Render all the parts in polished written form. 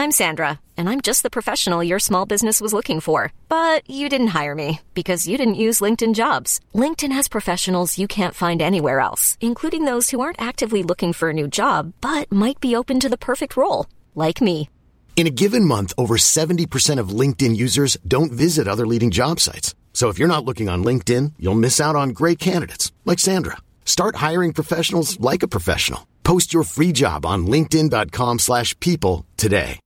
I'm Sandra, and I'm just the professional your small business was looking for. But you didn't hire me because you didn't use LinkedIn Jobs. LinkedIn has professionals you can't find anywhere else, including those who aren't actively looking for a new job, but might be open to the perfect role, like me. In a given month, over 70% of LinkedIn users don't visit other leading job sites. So if you're not looking on LinkedIn, you'll miss out on great candidates like Sandra. Start hiring professionals like a professional. Post your free job on linkedin.com/people today.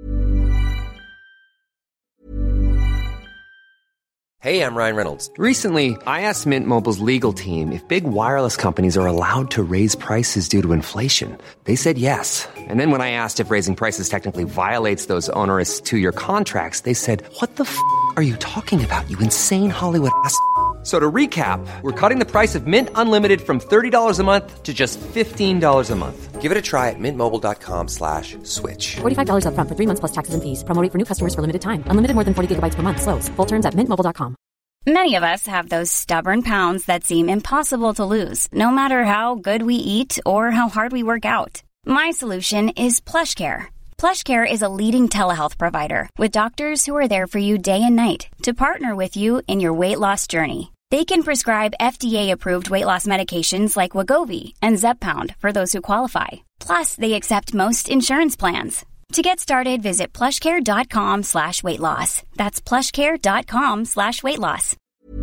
Hey, I'm Ryan Reynolds. Recently, I asked Mint Mobile's legal team if big wireless companies are allowed to raise prices due to inflation. They said yes. And then when I asked if raising prices technically violates those onerous two-year contracts, they said, "What the f*** are you talking about, you insane Hollywood ass?" So to recap, we're cutting the price of Mint Unlimited from $30 a month to just $15 a month. Give it a try at mintmobile.com/switch. $45 up front for 3 months plus taxes and fees. Promo rate for new customers for limited time. Unlimited more than 40 gigabytes per month. Slows full terms at mintmobile.com. Many of us have those stubborn pounds that seem impossible to lose, no matter how good we eat or how hard we work out. My solution is PlushCare. PlushCare is a leading telehealth provider with doctors who are there for you day and night to partner with you in your weight loss journey. They can prescribe FDA-approved weight loss medications like Wegovy and Zepbound for those who qualify. Plus, they accept most insurance plans. To get started, visit plushcare.com/weightloss. That's plushcare.com/weightloss.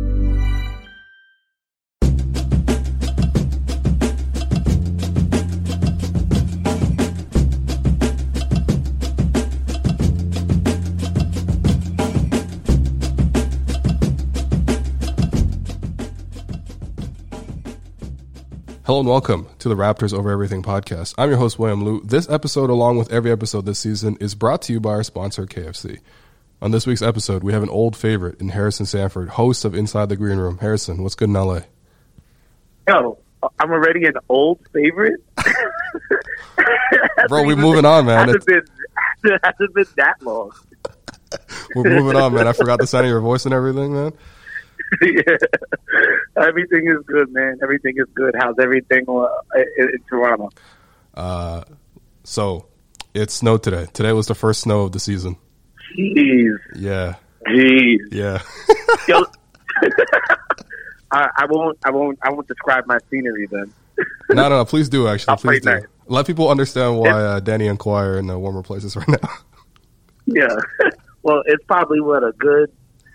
Hello and welcome to the Raptors Over Everything podcast. I'm your host, William Liu. This episode, along with every episode this season, is brought to you by our sponsor, KFC. On this week's episode, we have an old favorite in Harrison Sanford, host of Inside the Green Room. Harrison, what's good in LA? Yo, I'm already an old favorite? Bro, we're moving on, man. Hasn't been that long. We're moving on, man. I forgot the sound of your voice and everything, man. Yeah. Everything is good, man. Everything is good. How's everything in Toronto? So, it snowed today. Today was the first snow of the season. Jeez. Yeah. Jeez. Yeah. Yo, I won't describe my scenery then. No, please do, actually. Please do. Nice. Let people understand why Danny and Kawhi are in warmer places right now. Yeah. Well, it's probably, a good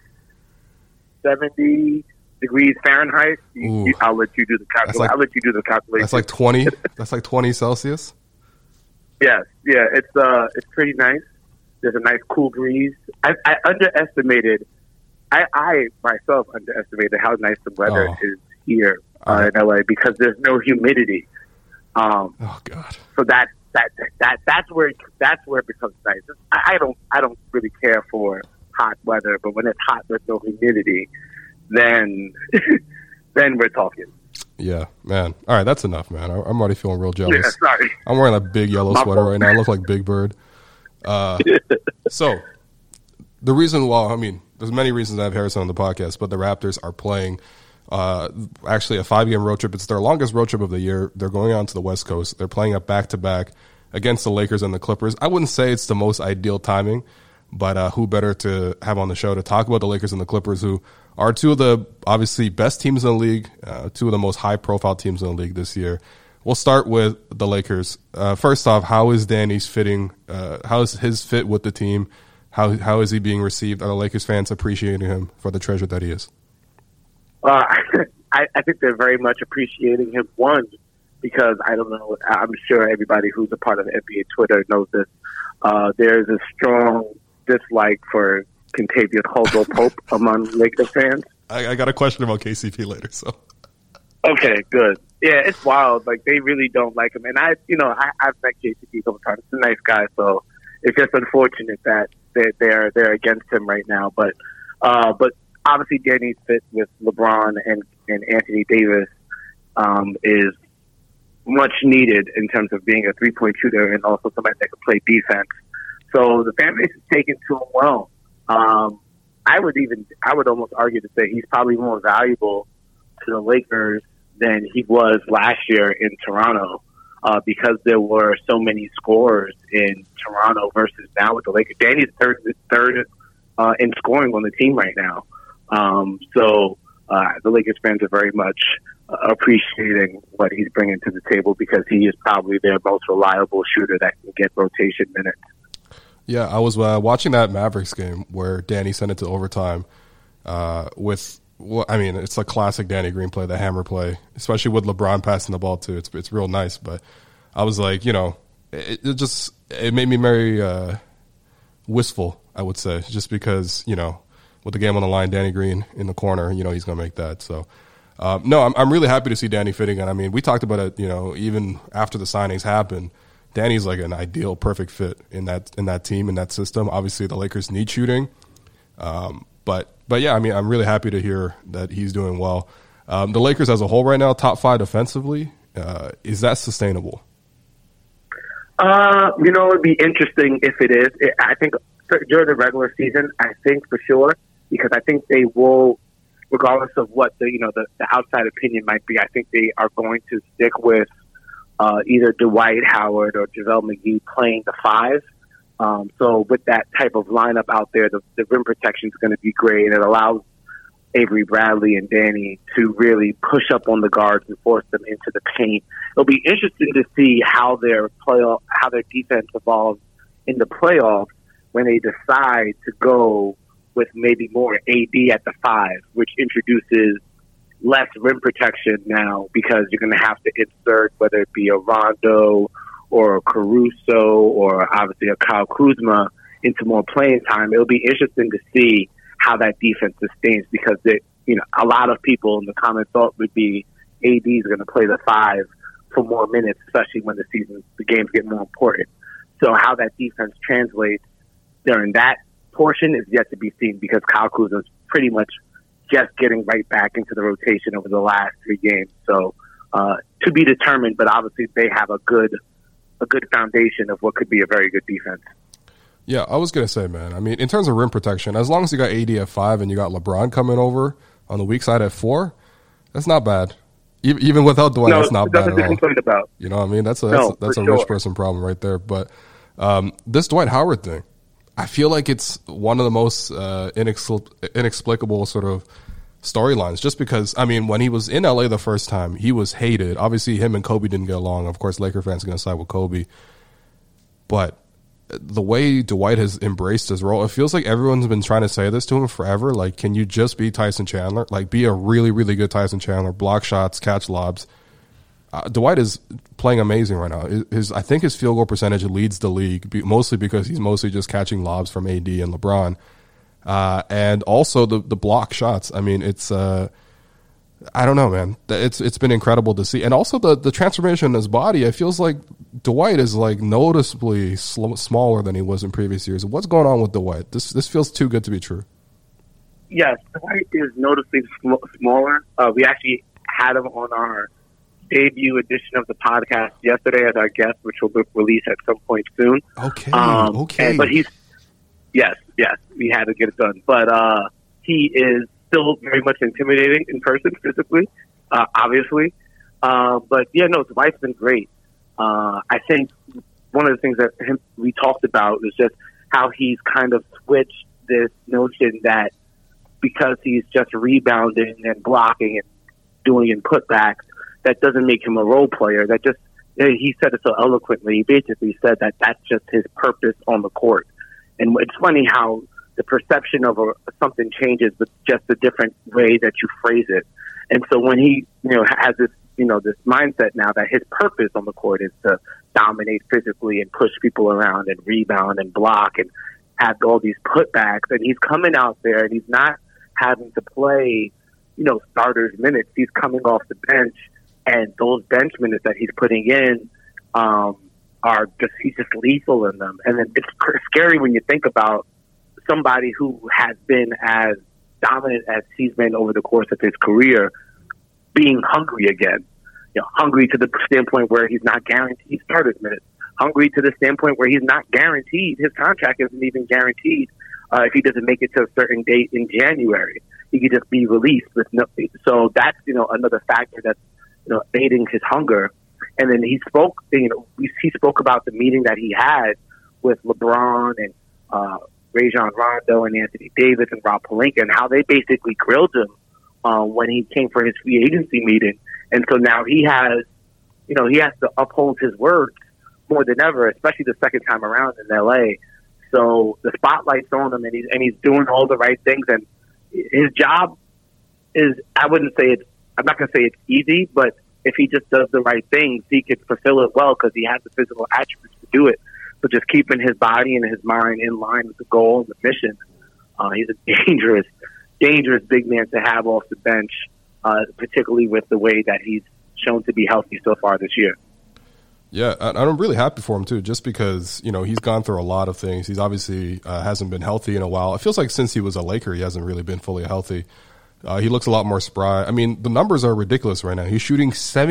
70 degrees Fahrenheit. I'll let you do the calculation. I'll let you do the calculation. That's like 20. That's like 20 Celsius. Yes, yeah. It's pretty nice. There's a nice cool breeze. I underestimated. I myself underestimated how nice the weather is here in LA because there's no humidity. Oh God. So that's where it becomes nice. I don't really care for hot weather, but when it's hot with no humidity, then we're talking. Yeah, man. All right, that's enough, man. I'm already feeling real jealous. Yeah, sorry. I'm wearing a big yellow sweater right now. I look like Big Bird. So the reason why, there's many reasons I have Harrison on the podcast, but the Raptors are playing actually a 5-game road trip. It's their longest road trip of the year. They're going out to the West Coast. They're playing a back-to-back against the Lakers and the Clippers. I wouldn't say it's the most ideal timing, but who better to have on the show to talk about the Lakers and the Clippers, who are two of the obviously best teams in the league, two of the most high-profile teams in the league this year. We'll start with the Lakers. First off, how is Danny's fitting? How is his fit with the team? How is he being received? Are the Lakers fans appreciating him for the treasure that he is? I think they're very much appreciating him. One, because I don't know, I'm sure everybody who's a part of NBA Twitter knows this. There's a strong dislike for Kentavious Caldwell-Pope among Lakers fans. I got a question about KCP later, so. Okay, good. Yeah, it's wild. Like, they really don't like him. And I've met KCP a couple times. He's a nice guy, so it's just unfortunate that they're against him right now. But obviously Danny's fit with LeBron and Anthony Davis is much needed in terms of being a three-point shooter and also somebody that can play defense. So the fan base is taking to him well. I would almost argue to say he's probably more valuable to the Lakers than he was last year in Toronto. because there were so many scorers in Toronto versus now with the Lakers. Danny's third in scoring on the team right now. So the Lakers fans are very much appreciating what he's bringing to the table because he is probably their most reliable shooter that can get rotation minutes. Yeah, I was watching that Mavericks game where Danny sent it to overtime with, well, I mean, it's a classic Danny Green play, the hammer play, especially with LeBron passing the ball too. It's real nice, but I was like, you know, it made me very wistful, I would say, just because, you know, with the game on the line, Danny Green in the corner, you know, he's going to make that. So, no, I'm really happy to see Danny fitting in. I mean, we talked about it, you know, even after the signings happened. Danny's like an ideal, perfect fit in that team, in that system. Obviously, the Lakers need shooting, but yeah, I mean, I'm really happy to hear that he's doing well. The Lakers as a whole right now, top 5 defensively, is that sustainable? You know, it'd be interesting if it is. I think during the regular season, I think for sure, because I think they will, regardless of what the outside opinion might be, I think they are going to stick with either Dwight Howard or JaVale McGee playing the 5. So with that type of lineup out there, the rim protection is going to be great. It allows Avery Bradley and Danny to really push up on the guards and force them into the paint. It'll be interesting to see how their defense evolves in the playoffs when they decide to go with maybe more AD at the 5, which introduces less rim protection now because you're going to have to insert whether it be a Rondo or a Caruso or obviously a Kyle Kuzma into more playing time. It'll be interesting to see how that defense sustains because a lot of people in the common thought would be AD is going to play the 5 for more minutes, especially when the games get more important. So how that defense translates during that portion is yet to be seen because Kyle Kuzma is pretty much just getting right back into the rotation over the last 3 games. So to be determined, but obviously they have a good foundation of what could be a very good defense. Yeah, I was going to say, man, I mean, in terms of rim protection, as long as you got AD at 5 and you got LeBron coming over on the weak side at 4, that's not bad. Even without Dwight, that's not bad at all. About. You know what I mean? That's a rich person problem right there. But this Dwight Howard thing, I feel like it's one of the most inexplicable sort of storylines just because, I mean, when he was in LA the first time, he was hated. Obviously, him and Kobe didn't get along. Of course, Laker fans are going to side with Kobe. But the way Dwight has embraced his role, it feels like everyone's been trying to say this to him forever. Like, can you just be Tyson Chandler? Like, be a really, really good Tyson Chandler, block shots, catch lobs. Dwight is playing amazing right now. I think his field goal percentage leads the league, mostly because he's mostly just catching lobs from AD and LeBron. And also the block shots. I mean, it's I don't know, man. It's been incredible to see. And also the transformation in his body, it feels like Dwight is like noticeably smaller than he was in previous years. What's going on with Dwight? This feels too good to be true. Yes, Dwight is noticeably smaller. We actually had him on our debut edition of the podcast yesterday as our guest, which will be released at some point soon. Okay. But yes, we had to get it done. But he is still very much intimidating in person, physically, obviously. But yeah, no, Dwight's been great. I think one of the things that we talked about is just how he's kind of switched this notion that because he's just rebounding and blocking and doing in putbacks, that doesn't make him a role player. That just, he said it so eloquently. He basically said that that's just his purpose on the court. And it's funny how the perception of something changes with just a different way that you phrase it. And so when he, has this, this mindset now that his purpose on the court is to dominate physically and push people around and rebound and block and have all these putbacks, and he's coming out there and he's not having to play, starters minutes. He's coming off the bench, and those bench minutes that he's putting in he's just lethal in them. And then it's scary when you think about somebody who has been as dominant as he's been over the course of his career being hungry again. Hungry to the standpoint where he's not guaranteed starters minutes. Hungry to the standpoint where he's not guaranteed. His contract isn't even guaranteed if he doesn't make it to a certain date in January. He could just be released with nothing. So that's, another factor that's, aiding his hunger. And then he spoke about the meeting that he had with LeBron and Rajon Rondo and Anthony Davis and Rob Pelinka, and how they basically grilled him when he came for his free agency meeting. And so now he has to uphold his words more than ever, especially the second time around in LA. So the spotlight's on him, and he's doing all the right things. And his job is, I'm not going to say it's easy, but if he just does the right things, he could fulfill it well because he has the physical attributes to do it. So just keeping his body and his mind in line with the goal and the mission. He's a dangerous big man to have off the bench, particularly with the way that he's shown to be healthy so far this year. Yeah, and I'm really happy for him too, just because, he's gone through a lot of things. He's obviously hasn't been healthy in a while. It feels like since he was a Laker, he hasn't really been fully healthy. He looks a lot more spry. I mean, the numbers are ridiculous right now. He's shooting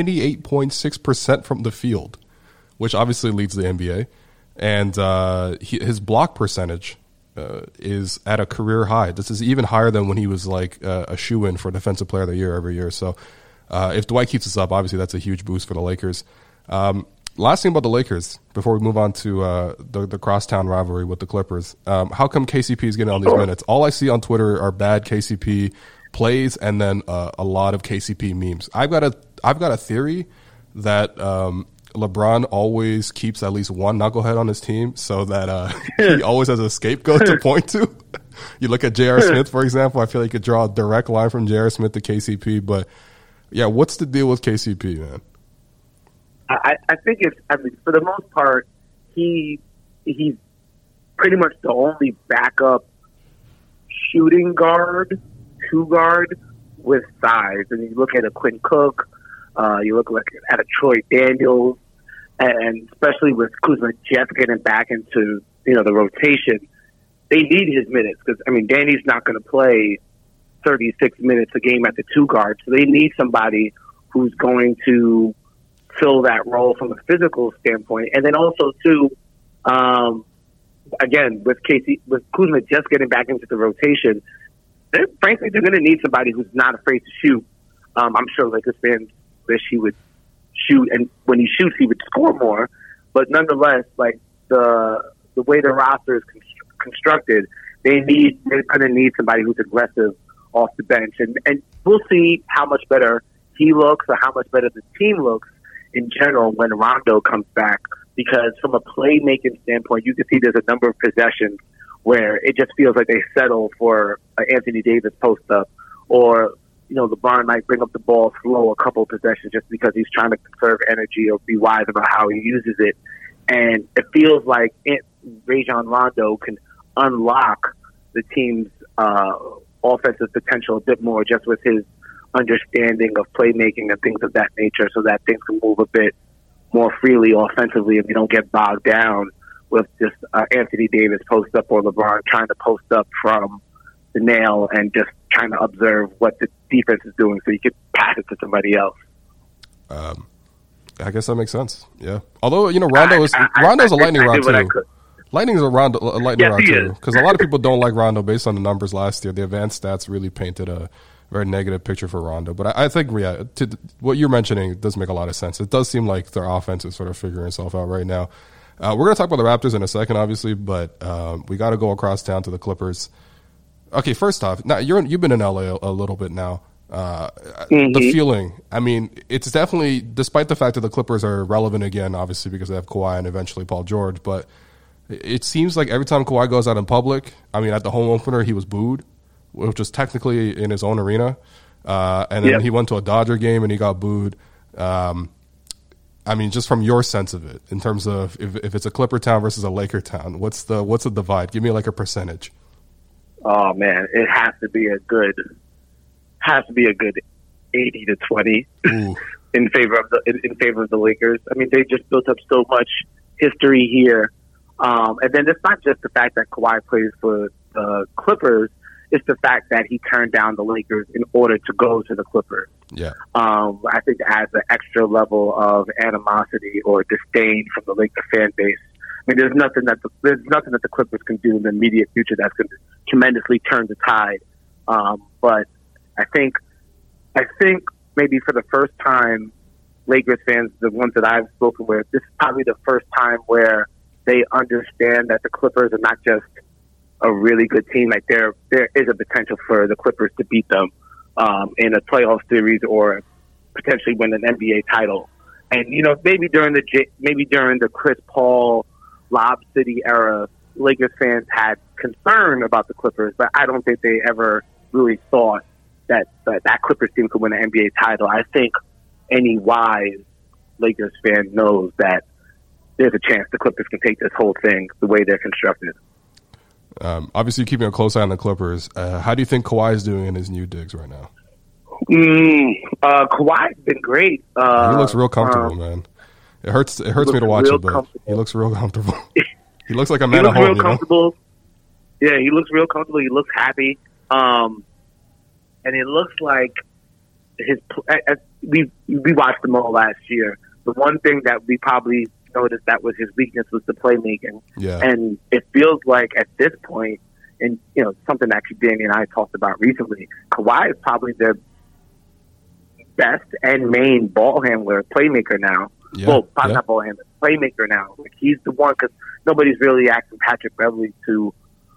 78.6% from the field, which obviously leads the NBA. And his block percentage is at a career high. This is even higher than when he was like a shoo-in for Defensive Player of the Year every year. So if Dwight keeps this up, obviously that's a huge boost for the Lakers. Last thing about the Lakers, before we move on to the crosstown rivalry with the Clippers, how come KCP is getting all these minutes? All I see on Twitter are bad KCP plays and then a lot of KCP memes. I've got a theory that LeBron always keeps at least one knucklehead on his team so that he always has a scapegoat to point to. You look at J.R. Smith, for example. I feel like you could draw a direct line from J.R. Smith to KCP. But, yeah, what's the deal with KCP, man? I think for the most part, he's pretty much the only backup shooting guard, two guard with size. And you look at a Quinn Cook, you look at a Troy Daniels, and especially with Kuzma just getting back into the rotation, they need his minutes because Danny's not going to play 36 minutes a game at the two guard, so they need somebody who's going to fill that role from a physical standpoint. And then also too, again, with Kuzma just getting back into the rotation, they're going to need somebody who's not afraid to shoot. I'm sure Lakers fans wish he would shoot, and when he shoots, he would score more. But nonetheless, like the way the roster is constructed, they're going to need somebody who's aggressive off the bench, and we'll see how much better he looks or how much better the team looks in general when Rondo comes back, because from a playmaking standpoint, you can see there's a number of possessions where it just feels like they settle for Anthony Davis post-up, or LeBron might bring up the ball slow a couple of possessions just because he's trying to conserve energy or be wise about how he uses it. And it feels like Rajon Rondo can unlock the team's offensive potential a bit more just with his understanding of playmaking and things of that nature, so that things can move a bit more freely offensively if you don't get bogged down with just Anthony Davis post up or LeBron trying to post up from the nail and just trying to observe what the defense is doing so you can pass it to somebody else. I guess that makes sense. Yeah. Although, Rondo's a lightning rod too. Lightning's a lightning rod too, because a lot of people don't like Rondo based on the numbers last year. The advanced stats really painted a very negative picture for Rondo. But I think, what you're mentioning does make a lot of sense. It does seem like their offense is sort of figuring itself out right now. We're going to talk about the Raptors in a second, obviously, but we got to go across town to the Clippers. Okay, first off, now you've been in LA a little bit now. The feeling, it's definitely, despite the fact that the Clippers are relevant again, obviously because they have Kawhi and eventually Paul George, but it seems like every time Kawhi goes out in public, at the home opener, he was booed, which was technically in his own arena. And then he went to a Dodger game and he got booed. Just from your sense of it, in terms of if it's a Clipper town versus a Laker town, what's the divide? Give me like a percentage. Oh man, it has to be a good 80 to 20 in favor of the Lakers. They just built up so much history here, and then it's not just the fact that Kawhi plays for the Clippers; it's the fact that he turned down the Lakers in order to go to the Clippers. Yeah, I think it adds an extra level of animosity or disdain from the Lakers fan base. There's nothing that the Clippers can do in the immediate future that's going to tremendously turn the tide. But I think maybe for the first time Lakers fans, the ones that I've spoken with, this is probably the first time where they understand that the Clippers are not just a really good team. Like there is a potential for the Clippers to beat them in a playoff series or potentially win an NBA title. And maybe during the Chris Paul, Lob City era, Lakers fans had concern about the Clippers, but I don't think they ever really thought that Clippers team could win an NBA title. I think any wise Lakers fan knows that there's a chance the Clippers can take this whole thing the way they're constructed. Obviously, keeping a close eye on the Clippers. How do you think Kawhi is doing in his new digs right now? Kawhi's been great. He looks real comfortable, man. It hurts me to watch it, but he looks real comfortable. He looks like a man at home. Real comfortable. Yeah, he looks real comfortable. He looks happy. And it looks like we watched them all last year. The one thing that we probably noticed that was his weakness was the playmaking. Yeah. And it feels like at this point, and something actually Danny and I talked about recently, Kawhi is probably their best and main ball handler, playmaker now. Yeah. Well, probably not ball handler, playmaker now. Like he's the one, because nobody's really asking Patrick Beverley to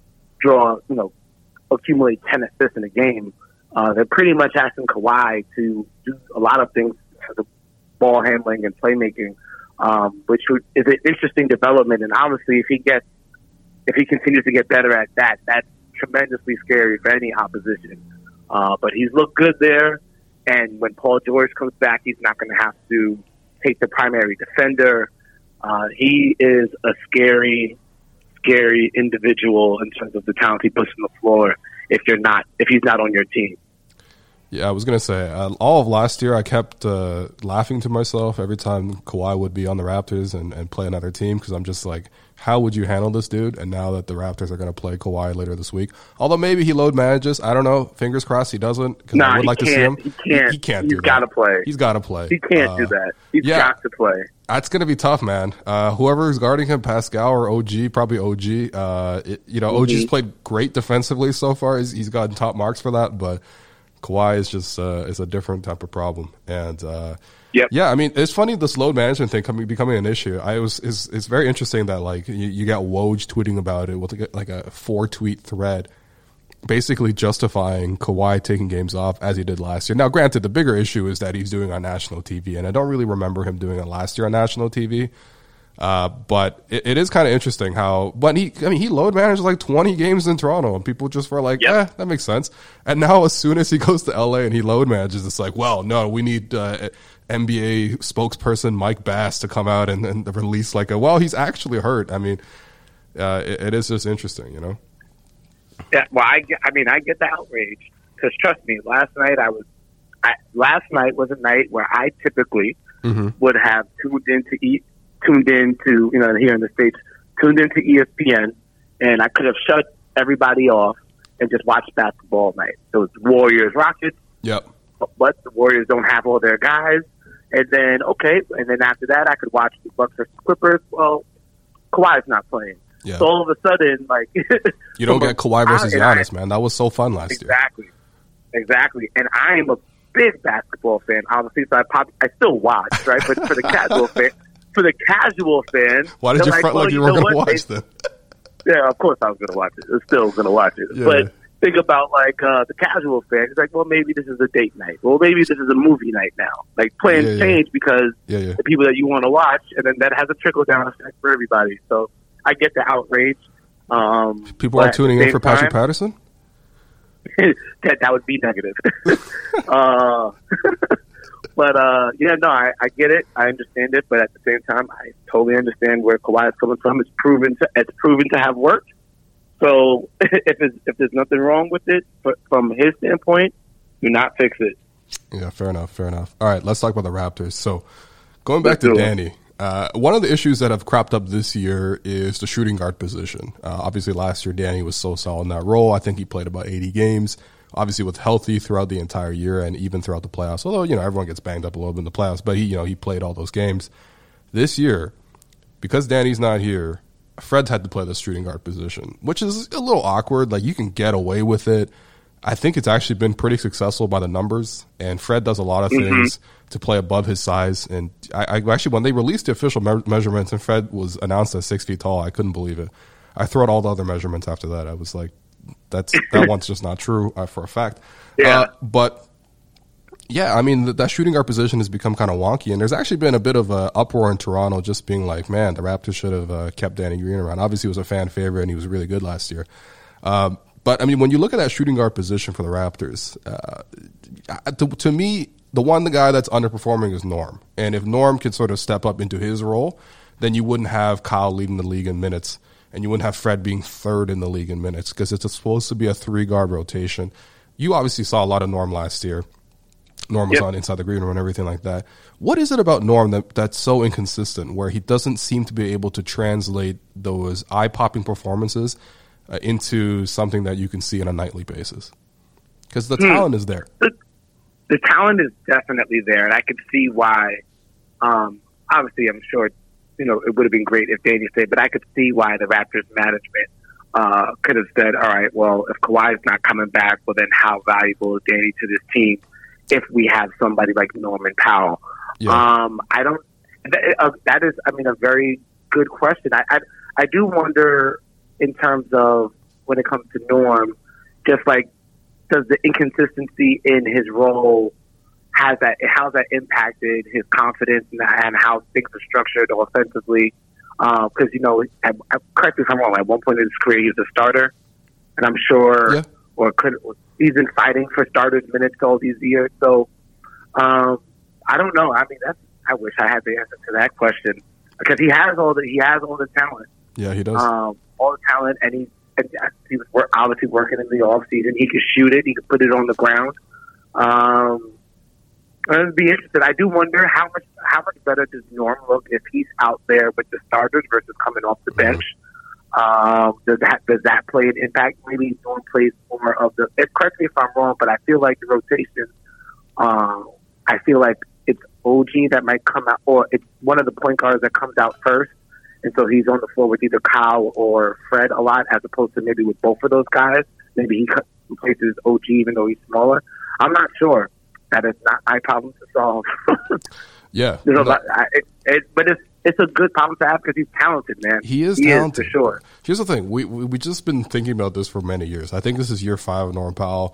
accumulate 10 assists in a game. They're pretty much asking Kawhi to do a lot of things for the ball handling and playmaking, which is an interesting development. And obviously, if he continues to get better at that, that's tremendously scary for any opposition. But he's looked good there. And when Paul George comes back, he's not going to have to take the primary defender. He is a scary individual in terms of the talent he puts on the floor if he's not on your team. Yeah, I was going to say, all of last year I kept laughing to myself every time Kawhi would be on the Raptors and play another team, because I'm just like, how would you handle this dude? And now that the Raptors are going to play Kawhi later this week, although maybe he load manages, I don't know, fingers crossed he doesn't, because I would like to see him. He can't. He can't do that. He's got to play. He's got to play. He can't do that. He's got to play. That's going to be tough, man. Whoever's guarding him, Pascal or OG, probably OG. OG's played great defensively so far. He's gotten top marks for that, but Kawhi is just is a different type of problem. And yeah, I mean, it's funny this load management thing becoming an issue. It's very interesting that like you got Woj tweeting about it with like a 4-tweet thread, basically justifying Kawhi taking games off as he did last year. Now, granted, the bigger issue is that he's doing it on national TV, and I don't really remember him doing it last year on national TV. But it is kind of interesting how, but he load managed like 20 games in Toronto, and people just were like, that makes sense. And now as soon as he goes to LA and he load manages, it's like, well, no, we need NBA spokesperson Mike Bass to come out and release like he's actually hurt. I mean, it is just interesting, Yeah, well, I get the outrage, because trust me, last night was a night where I typically would have tuned into here in the States, tuned into ESPN, and I could have shut everybody off and just watched basketball night. So it's Warriors, Rockets. Yep. But the Warriors don't have all their guys. And then after that, I could watch the Bucks versus Clippers. Well, Kawhi's not playing. Yeah. So all of a sudden, like you don't get Kawhi versus Giannis, man. That was so fun last year. Exactly. And I am a big basketball fan, obviously. So I still watch, right? But for the casual fan, why did you front like you were going to watch them? Yeah, of course I was going to watch it. I'm still going to watch it. Yeah. But think about like the casual fan. It's like, well, maybe this is a date night. Well, maybe this is a movie night now. Like plans change because the people that you want to watch, and then that has a trickle down effect for everybody. So I get the outrage. People are tuning in for Patrick Patterson? that would be negative. But I get it. I understand it. But at the same time, I totally understand where Kawhi is coming from. It's proven to have worked. So if there's nothing wrong with it from his standpoint, do not fix it. Yeah, fair enough. All right, let's talk about the Raptors. So going back to Danny, one of the issues that have cropped up this year is the shooting guard position. Obviously, last year Danny was so solid in that role. I think he played about 80 games. Obviously, was healthy throughout the entire year and even throughout the playoffs. Although everyone gets banged up a little bit in the playoffs, but he played all those games. This year, because Danny's not here, Fred had to play the shooting guard position, which is a little awkward. Like you can get away with it I think it's actually been pretty successful by the numbers, and Fred does a lot of things to play above his size. And I actually, when they released the official measurements and Fred was announced as 6 feet tall, I couldn't believe it. I threw out all the other measurements after that. I was like, that one's just not true for a fact. Yeah. But yeah, I mean, that shooting guard position has become kind of wonky, and there's actually been a bit of an uproar in Toronto just being like, man, the Raptors should have kept Danny Green around. Obviously, he was a fan favorite, and he was really good last year. But, I mean, when you look at that shooting guard position for the Raptors, to me, the guy that's underperforming is Norm. And if Norm can sort of step up into his role, then you wouldn't have Kyle leading the league in minutes, and you wouldn't have Fred being third in the league in minutes because it's supposed to be a 3-guard rotation. You obviously saw a lot of Norm last year. Norm was on inside the green room and everything like that. What is it about Norm that's so inconsistent where he doesn't seem to be able to translate those eye-popping performances into something that you can see on a nightly basis? Because the talent is there. The talent is definitely there, and I could see why. Obviously, I'm sure it would have been great if Danny stayed, but I could see why the Raptors management could have said, all right, well, if Kawhi's not coming back, well, then how valuable is Danny to this team if we have somebody like Norman Powell? Yeah. That is, I mean, a very good question. I do wonder in terms of when it comes to Norm, just like, does the inconsistency in his role, how's that impacted his confidence and how things are structured offensively? Because, correct me if I'm wrong, at one point in his career, he was a starter. And I'm sure, he's been fighting for starters minutes all these years. So, I don't know. I mean, I wish I had the answer to that question because he has all the talent. Yeah, he does. All the talent, and he was obviously working in the off season. He could shoot it. He could put it on the ground. I'd be interested. I do wonder how much better does Norm look if he's out there with the starters versus coming off the bench. Does that play an impact? Maybe Norm plays more of the. Correct me if I'm wrong, but I feel like the rotation. I feel like it's OG that might come out, or it's one of the point guards that comes out first. And so he's on the floor with either Kyle or Fred a lot, as opposed to maybe with both of those guys. Maybe he replaces OG even though he's smaller. I'm not sure. That is not my problem to solve. Yeah. But it's a good problem to have because he's talented, man. He is talented. For sure. Here's the thing. We just been thinking about this for many years. I think this is year 5 of Norm Powell.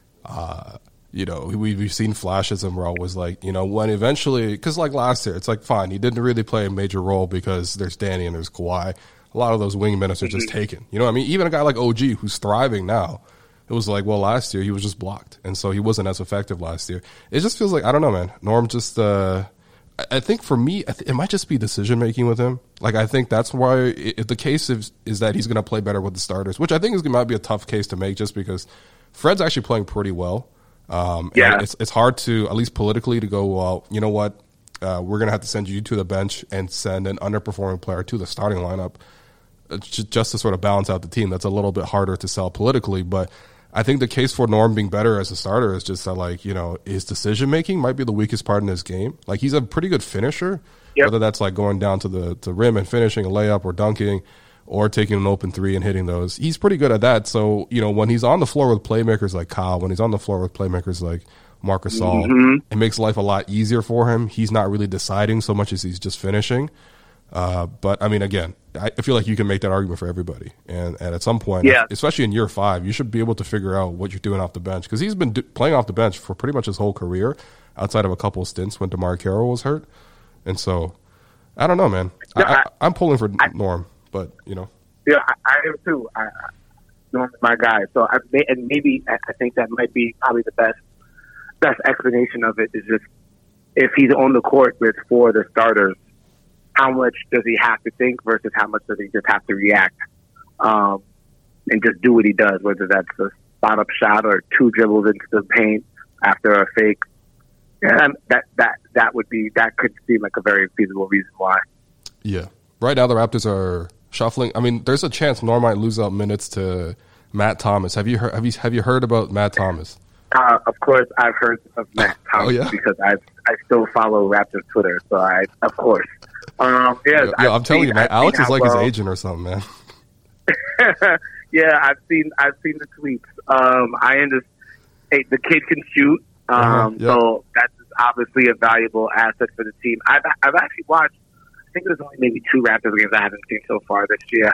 We've seen flashes and we're always like, when eventually, because like last year, it's like, fine, he didn't really play a major role because there's Danny and there's Kawhi. A lot of those wing minutes are just taken. You know what I mean? Even a guy like OG who's thriving now, it was like, well, last year he was just blocked. And so he wasn't as effective last year. It just feels like, I don't know, man. Norm just, I think for me, it might just be decision-making with him. Like, I think that's why if the case is that he's going to play better with the starters, which I think might be a tough case to make just because Fred's actually playing pretty well. It's hard to, at least politically, to go, well, you know what, we're going to have to send you to the bench and send an underperforming player to the starting lineup just to sort of balance out the team. That's a little bit harder to sell politically, but I think the case for Norm being better as a starter is just that, like, his decision-making might be the weakest part in his game. Like, he's a pretty good finisher, whether that's like going down to the rim and finishing a layup or dunking or taking an open 3 and hitting those. He's pretty good at that. So, when he's on the floor with playmakers like Kyle, when he's on the floor with playmakers like Marc Gasol, it makes life a lot easier for him. He's not really deciding so much as he's just finishing. But, I mean, again, I feel like you can make that argument for everybody. And at some point, especially in year 5, you should be able to figure out what you're doing off the bench. Because he's been playing off the bench for pretty much his whole career, outside of a couple of stints when DeMar Carroll was hurt. And so, I don't know, man. I'm pulling for Norm, but, Yeah, I am too. Norm's my guy. So, I think that might be probably the best explanation of it is just if he's on the court with 4 of the starters, how much does he have to think versus how much does he just have to react and just do what he does, whether that's a spot-up shot or 2 dribbles into the paint after a fake. And that could seem like a very feasible reason why. Yeah. Right now the Raptors are shuffling. I mean, there's a chance Norm might lose out minutes to Matt Thomas. Have you heard about Matt Thomas? Of course, I've heard of Matt Thomas because I still follow Raptors Twitter. So of course. I'm telling you, man, Alex is like his agent or something, man. Yeah, I've seen the tweets. I understand the kid can shoot, so that's obviously a valuable asset for the team. I've actually watched. I think there's only maybe 2 Raptors games I haven't seen so far this year.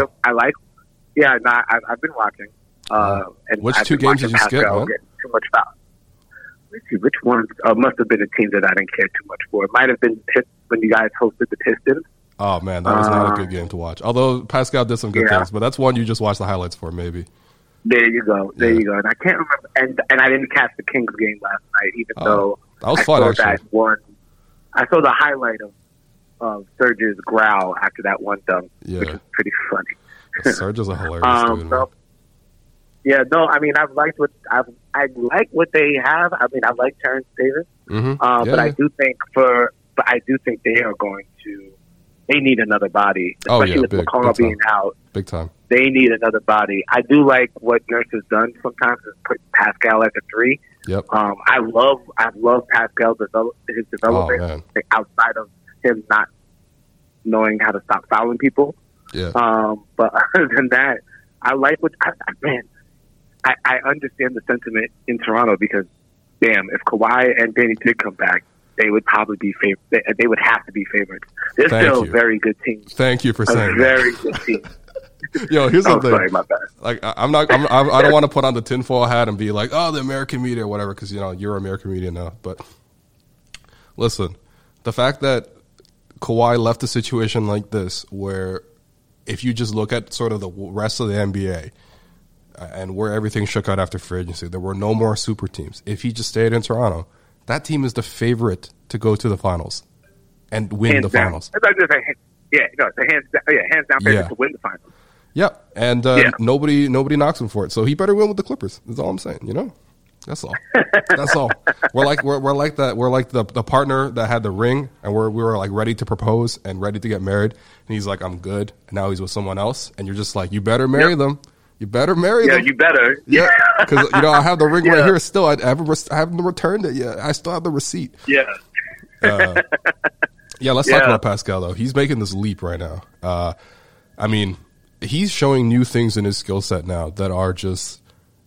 I've been watching. And which I've 2 games did you skip, man? Too much foul. Let's see, which one must have been a team that I didn't care too much for. It might have been when you guys hosted the Pistons. Oh, man, that was not a good game to watch. Although Pascal did some good things, but that's one you just watched the highlights for, maybe. There you go. You go. And I can't remember. And I didn't catch the Kings game last night, even though that was fun, actually. I saw the highlight of Serge's growl after that one dunk, which is pretty funny. Serge is a hilarious dude, man. Yeah, no, I mean, I like what they have. I mean, I like Terrence Davis, but I do think they are going to. They need another body, especially with McCall being out. Big time. They need another body. I do like what Nurse has done sometimes is put Pascal at the 3. Yep. I love Pascal's his development outside of him not knowing how to stop fouling people. Yeah. But other than that, I like what I understand the sentiment in Toronto because, damn, if Kawhi and Danny did come back, they would probably be they would have to be favorites. They're still a very good team. Thank you for saying very good team. Yo, here's the thing. Sorry, my bad. Like, I don't want to put on the tinfoil hat and be like, oh, the American media or whatever, because you're American media now. But listen, the fact that Kawhi left a situation like this, where if you just look at sort of the rest of the NBA and where everything shook out after free agency, there were no more super teams. If he just stayed in Toronto, that team is the favorite to go to the finals and win the finals. Hands down favorite to win the finals. Yep, and nobody knocks him for it. So he better win with the Clippers. That's all I'm saying. That's all. That's all. We're like that. We're like the partner that had the ring, and we were like ready to propose and ready to get married. And he's like, I'm good. And now he's with someone else, and you're just like, you better marry them. You better marry them. Yeah, you better. Yeah, because I have the ring right here still. I haven't returned it yet. I still have the receipt. Yeah. Let's talk about Pascal though. He's making this leap right now. I mean, he's showing new things in his skill set now that are just,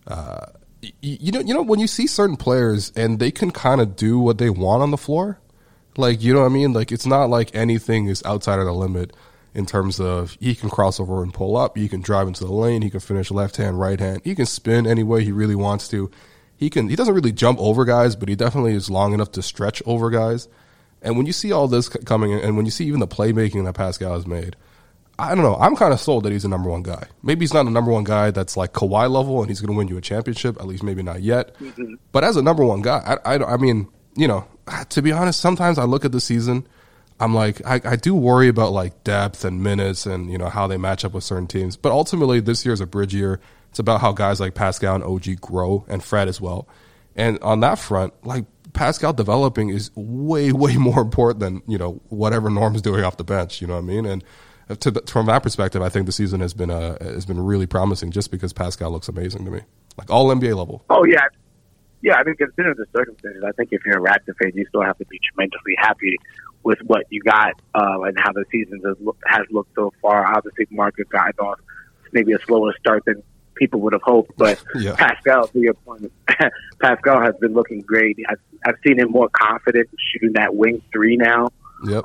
when you see certain players and they can kind of do what they want on the floor, like, you know what I mean? Like, it's not like anything is outside of the limit. In terms of he can cross over and pull up, he can drive into the lane, he can finish left hand, right hand, he can spin any way he really wants to. He doesn't really jump over guys, but he definitely is long enough to stretch over guys. And when you see all this coming in, and when you see even the playmaking that Pascal has made, I don't know, I'm kind of sold that he's the number one guy. Maybe he's not the number one guy that's like Kawhi level and he's going to win you a championship, at least maybe not yet. Mm-hmm. But as a number one guy, I mean, to be honest, sometimes I look at the season, I'm like, I do worry about like depth and minutes and, how they match up with certain teams. But ultimately, this year is a bridge year. It's about how guys like Pascal and OG grow, and Fred as well. And on that front, like Pascal developing is way, way more important than, whatever Norm's doing off the bench. You know what I mean? And from that perspective, I think the season has been really promising just because Pascal looks amazing to me. Like all NBA level. Oh, yeah. Yeah, I mean, considering the circumstances, I think if you're a Raptor fan, you still have to be tremendously happy with what you got and how the season has looked so far. Obviously, Marcus got off maybe a slower start than people would have hoped, but Pascal, to your point, Pascal has been looking great. I've seen him more confident shooting that wing 3 now. Yep.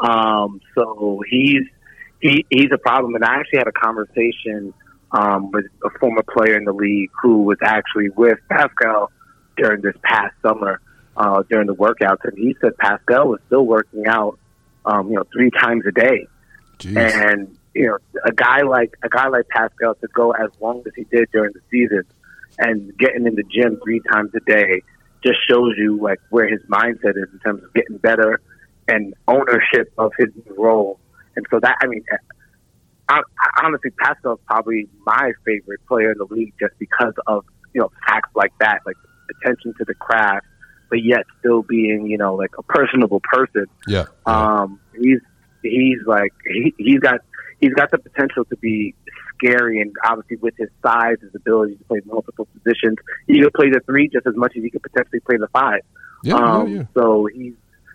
So he's a problem. And I actually had a conversation with a former player in the league who was actually with Pascal during this past summer during the workouts, and he said Pascal was still working out 3 times a day. Jeez. And a guy like Pascal to go as long as he did during the season and getting in the gym 3 times a day just shows you like where his mindset is in terms of getting better and ownership of his new role. And so that, I mean, honestly, Pascal is probably my favorite player in the league just because of facts like that, like attention to the craft, but yet still being like a personable person. Yeah. He's got the potential to be scary, and obviously with his size, his ability to play multiple positions, he could play the 3 just as much as he could potentially play the 5. Yeah. So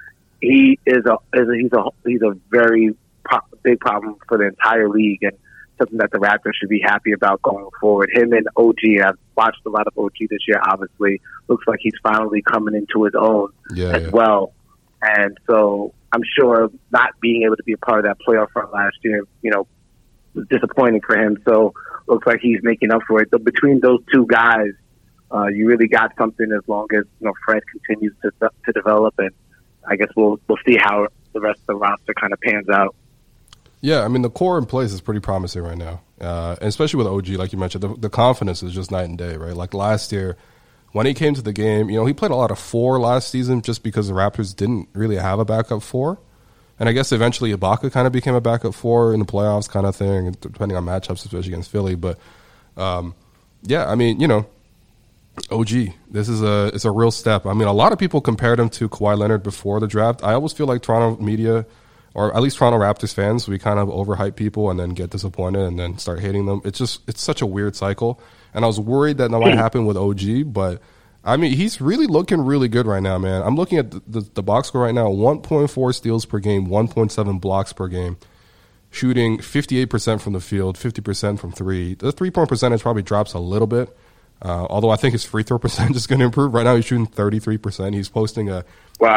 he's a very big problem for the entire league, and something that the Raptors should be happy about going forward. Him and OG, I've watched a lot of OG this year, obviously. Looks like he's finally coming into his own as well. And so I'm sure not being able to be a part of that playoff run last year, was disappointing for him. So looks like he's making up for it. So between those two guys, you really got something as long as Fred continues to develop, and I guess we'll see how the rest of the roster kind of pans out. Yeah, I mean, the core in place is pretty promising right now, and especially with OG, like you mentioned, the confidence is just night and day, right? Like last year, when he came to the game, he played a lot of 4 last season just because the Raptors didn't really have a backup 4. And I guess eventually Ibaka kind of became a backup 4 in the playoffs kind of thing, depending on matchups, especially against Philly. But, yeah, I mean, OG, it's a real step. I mean, a lot of people compared him to Kawhi Leonard before the draft. I always feel like Toronto media, or at least Toronto Raptors fans, we kind of overhype people and then get disappointed and then start hating them. It's such a weird cycle. And I was worried that might happen with OG, but I mean, he's really looking really good right now, man. I'm looking at the box score right now, 1.4 steals per game, 1.7 blocks per game, shooting 58% from the field, 50% from 3. The 3-point percentage probably drops a little bit, although I think his free throw percentage is going to improve. Right now he's shooting 33%. He's posting a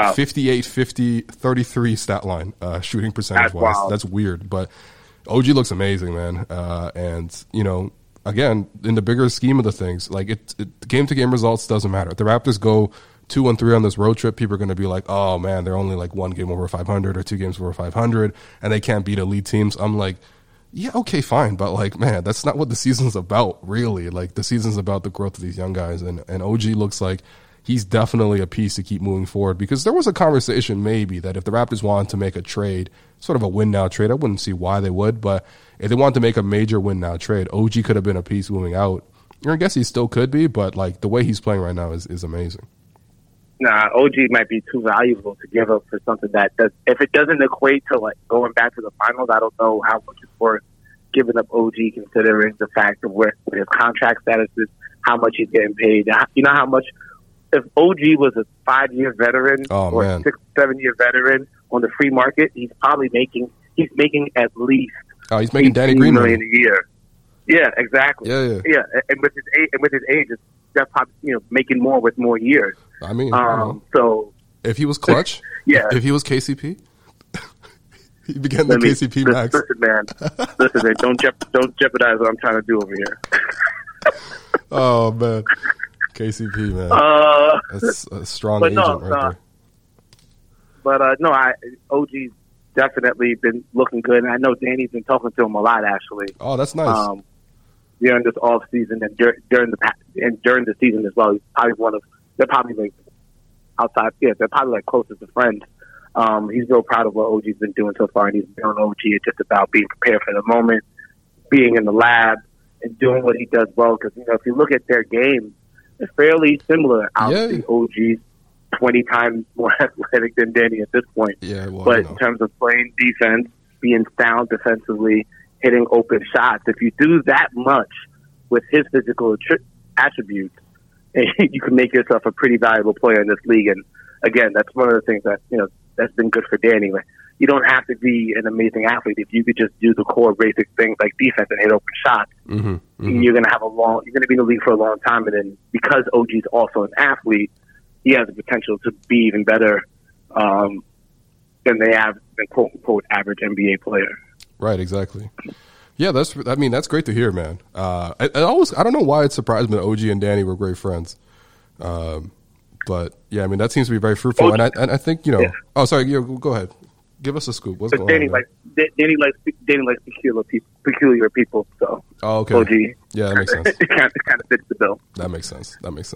58-50-33 stat line shooting percentage-wise. Wow. That's weird, but OG looks amazing, man. And, again, in the bigger scheme of the things, like game-to-game results doesn't matter. If the Raptors go 2-3 on this road trip, people are going to be like, oh, man, they're only like 1 game over 500 or 2 games over 500, and they can't beat elite teams. I'm like, yeah, okay, fine. But, like, man, that's not what the season's about, really. Like, the season's about the growth of these young guys, and OG looks like he's definitely a piece to keep moving forward, because there was a conversation maybe that if the Raptors wanted to make a trade, sort of a win-now trade, I wouldn't see why they would, but if they wanted to make a major win-now trade, OG could have been a piece moving out. I guess he still could be, but like the way he's playing right now is amazing. Nah, OG might be too valuable to give up for something that does. If it doesn't equate to like going back to the finals, I don't know how much it's worth giving up OG, considering the fact of where his contract status is, how much he's getting paid. You know how much. If OG was a 5-year veteran or 6-7-year veteran on the free market, he's probably making at least he's making Danny Green $million a year. Yeah, exactly. Yeah. And with his age, it's that's probably making more with more years. I mean, so if he was clutch, if he was KCP, he'd be getting the KCP max. Listen, man, don't jeopardize what I'm trying to do over here. Oh man. KCP, man. That's a strong agent right there. But OG's definitely been looking good, and I know Danny's been talking to him a lot, actually. Oh, that's nice. During this off season and during the season as well. He's probably they're probably like outside. Yeah, they're probably like closest to friends. He's real proud of what OG's been doing so far, and he's been on OG. It's just about being prepared for the moment, being in the lab, and doing what he does well. Because if you look at their game, it's fairly similar. Obviously, OG's 20 times more athletic than Danny at this point. Yeah, well, but in terms of playing defense, being sound defensively, hitting open shots, if you do that much with his physical attributes, you can make yourself a pretty valuable player in this league. And again, that's one of the things that that's been good for Danny. Like, you don't have to be an amazing athlete if you could just do the core basic things like defense and hit open shots. You're gonna be in the league for a long time. And then because OG's also an athlete, he has the potential to be even better than the quote unquote average NBA player. Right, exactly. Yeah, that's great to hear, man. I don't know why it surprised me that OG and Danny were great friends. But yeah, I mean, that seems to be very fruitful. And I think, oh, sorry, go ahead. Give us a scoop. What's going on? Danny likes peculiar people. So, okay. OG. Yeah, that makes sense. It kind of fits the bill. That makes sense.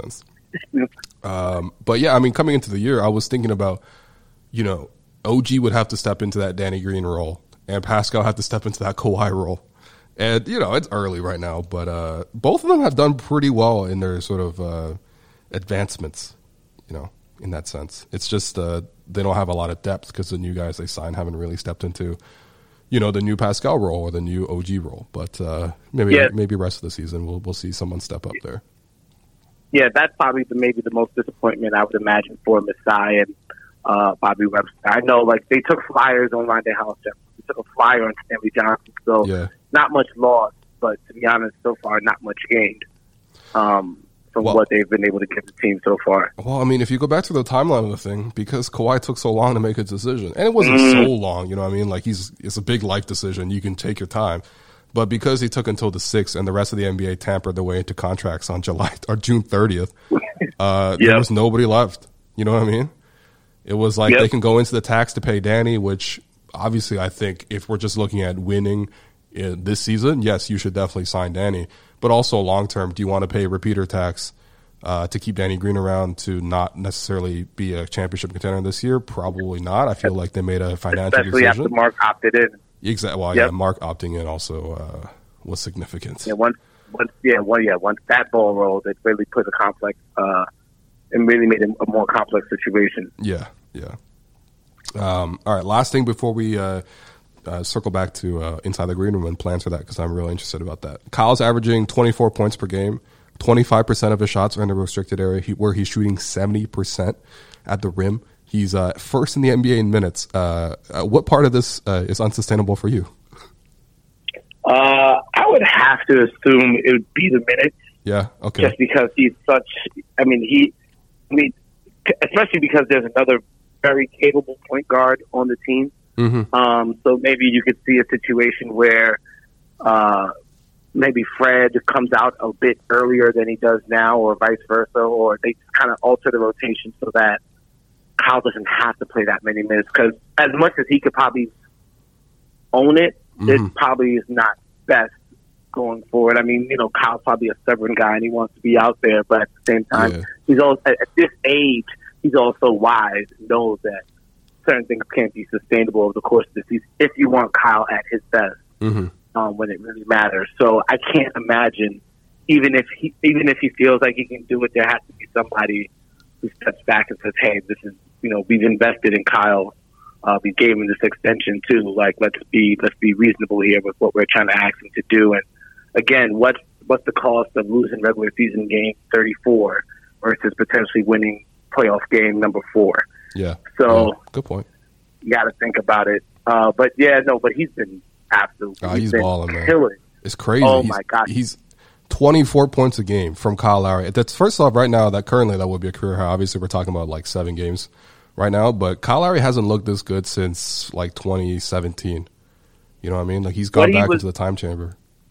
But yeah, I mean, coming into the year, I was thinking about, OG would have to step into that Danny Green role, and Pascal had to step into that Kawhi role. And, it's early right now, but both of them have done pretty well in their sort of advancements, in that sense. It's just they don't have a lot of depth because the new guys they signed haven't really stepped into, the new Pascal role or the new OG role. But maybe rest of the season we'll see someone step up there. Yeah, that's probably maybe the most disappointment I would imagine for Masai and Bobby Webster. I know, they took flyers on Rondé Hollis-Jefferson. They took a flyer on Stanley Johnson. So, not much lost, but to be honest, so far, not much gained from what they've been able to give the team so far. Well, I mean, if you go back to the timeline of the thing, because Kawhi took so long to make a decision, and it wasn't so long, you know what I mean? Like, it's a big life decision. You can take your time. But because he took until the 6th and the rest of the NBA tampered their way into contracts on June 30th, there was nobody left. You know what I mean? It was like they can go into the tax to pay Danny, which obviously I think if we're just looking at winning this season, yes, you should definitely sign Danny. But also long term, do you want to pay repeater tax to keep Danny Green around to not necessarily be a championship contender this year? Probably not. I feel like they made a financial especially decision. After Mark opted in. Exactly. Well, yeah, Mark opting in also was significant. Yeah, once that ball rolled, it really put a complex and really made it a more complex situation. Yeah. All right, last thing before we circle back to Inside the Green Room and plans for that, because I'm really interested about that. Kyle's averaging 24 points per game. 25% of his shots are in the restricted area, where he's shooting 70% at the rim. He's first in the NBA in minutes. What part of this is unsustainable for you? I would have to assume it would be the minutes. Yeah, okay. Just because he's such, especially because there's another very capable point guard on the team. Mm-hmm. So maybe you could see a situation where maybe Fred comes out a bit earlier than he does now, or vice versa, or they kind of alter the rotation so that Kyle doesn't have to play that many minutes. Because as much as he could probably own it, it probably is not best going forward. I mean, Kyle's probably a stubborn guy and he wants to be out there, but at the same time, he's also, at this age, he's also wise and knows that certain things can't be sustainable over the course of the season if you want Kyle at his best when it really matters. So I can't imagine, even if he feels like he can do it, there has to be somebody who steps back and says, "Hey, this is we've invested in Kyle. We gave him this extension too. Like let's be reasonable here with what we're trying to ask him to do." And again, what's the cost of losing regular season game 34 versus potentially winning playoff game number 4? Yeah. So good point. You got to think about it. But he's been absolutely he's balling, man. Killing. It's crazy. Oh my God. He's 24 points a game from Kyle Lowry. That's first off right now that currently that would be a career high. Obviously we're talking about like 7 games right now, but Kyle Lowry hasn't looked this good since like 2017. You know what I mean? Like he's gone back into the time chamber.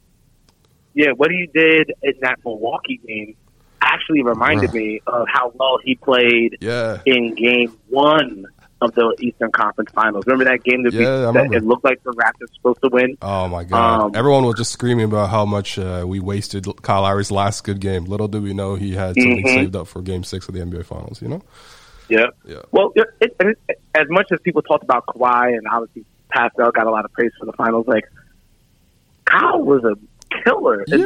Yeah, what he did in that Milwaukee game actually reminded me of how well he played in game 1 of the Eastern Conference Finals. Remember that game that it looked like the Raptors were supposed to win? Oh, my God. Everyone was just screaming about how much we wasted Kyle Lowry's last good game. Little did we know he had something saved up for game 6 of the NBA Finals, Yeah. Well, as much as people talked about Kawhi and obviously Pascal got a lot of praise for the finals, like Kyle was a killer in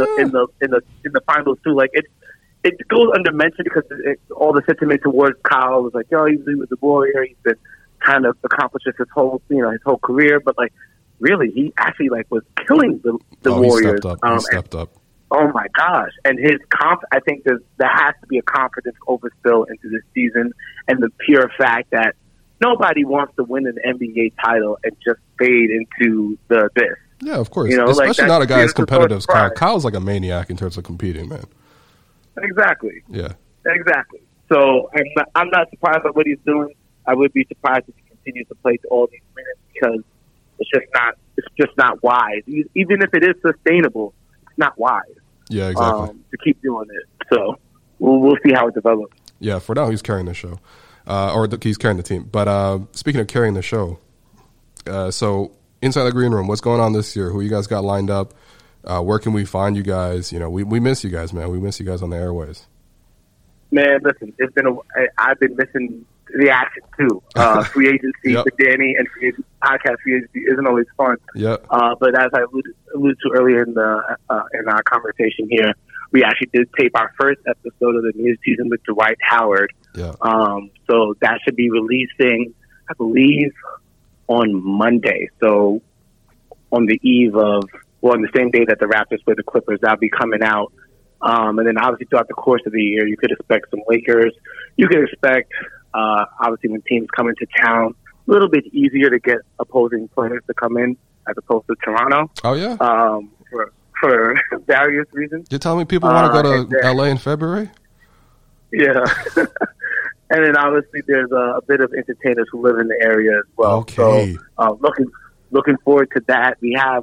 the finals too. Like it goes undermentioned because all the sentiment towards Kyle was like, he was a warrior. He's been kind of accomplished his whole career, but like really, he actually was killing the Warriors. He stepped up. Oh my gosh! And his I think there has to be a confidence overspill into this season, and the pure fact that nobody wants to win an NBA title and just fade into the abyss. Yeah, of course. Especially not a guy as competitive as Kyle. Kyle's like a maniac in terms of competing, man. Exactly. Yeah. Exactly. So I'm not surprised at what he's doing. I would be surprised if he continues to play to all these minutes because it's just not wise. Even if it is sustainable, it's not wise. Yeah, exactly. To keep doing it. So we'll see how it develops. Yeah, for now he's carrying the show, he's carrying the team. But speaking of carrying the show, so Inside the Green Room, what's going on this year? Who you guys got lined up? Where can we find you guys? We miss you guys, man. We miss you guys on the airways. Man, listen, I've been missing the action too. Free agency for Danny and podcast free agency isn't always fun. Yep. But as I alluded to earlier in our conversation here, we actually did tape our first episode of the new season with Dwight Howard. Yeah. So that should be releasing, I believe, on Monday. So on the eve of, on the same day that the Raptors play the Clippers, that'll be coming out. And then obviously throughout the course of the year, you could expect some Lakers. You could expect, obviously when teams come into town, a little bit easier to get opposing players to come in as opposed to Toronto. Oh yeah. For various reasons. You're telling me people want to go to LA in February? Yeah. And then obviously there's a bit of entertainers who live in the area as well. Okay. So looking forward to that. We have,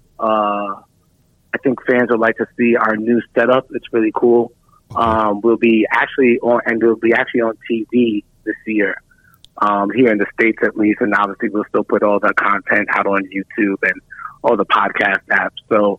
I think fans would like to see our new setup. It's really cool. Okay. We'll be actually on TV this year, here in the States at least. And obviously we'll still put all the content out on YouTube and all the podcast apps. So,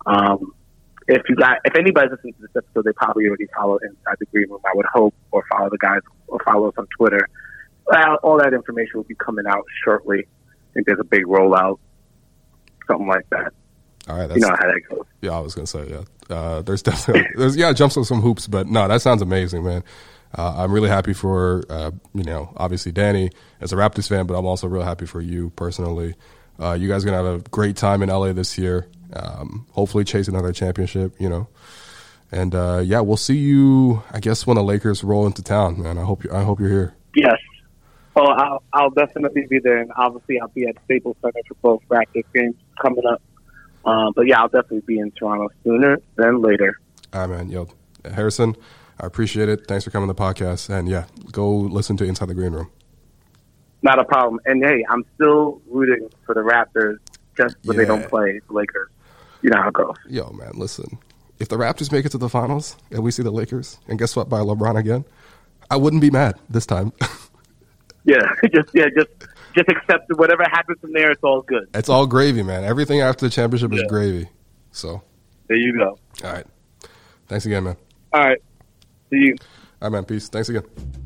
if anybody's listening to this episode, they probably already follow Inside the Green Room, I would hope, or follow the guys, or follow us on Twitter. All that information will be coming out shortly. I think there's a big rollout, something like that. All right, you know how that goes. Yeah, I was gonna say there's definitely jumps on some hoops, but no, that sounds amazing, man. I'm really happy for obviously Danny as a Raptors fan, but I'm also real happy for you personally. You guys are gonna have a great time in LA this year. Hopefully chase another championship, and we'll see you, I guess, when the Lakers roll into town, man. I hope you're here. Yes. Oh, I'll definitely be there, and obviously I'll be at Staples Center for both Raptors games coming up. But yeah, I'll definitely be in Toronto sooner than later. All right, man. Yo, Harrison, I appreciate it. Thanks for coming to the podcast, and yeah, go listen to Inside the Green Room. Not a problem. And hey, I'm still rooting for the Raptors just when they don't play the Lakers. You know how it goes. Yo, man, listen. If the Raptors make it to the finals and we see the Lakers, and guess what, by LeBron again, I wouldn't be mad this time. Just accept it. Whatever happens from there, it's all good. It's all gravy, man. Everything after the championship is gravy. So there you go. All right. Thanks again, man. All right. See you. All right, man. Peace. Thanks again.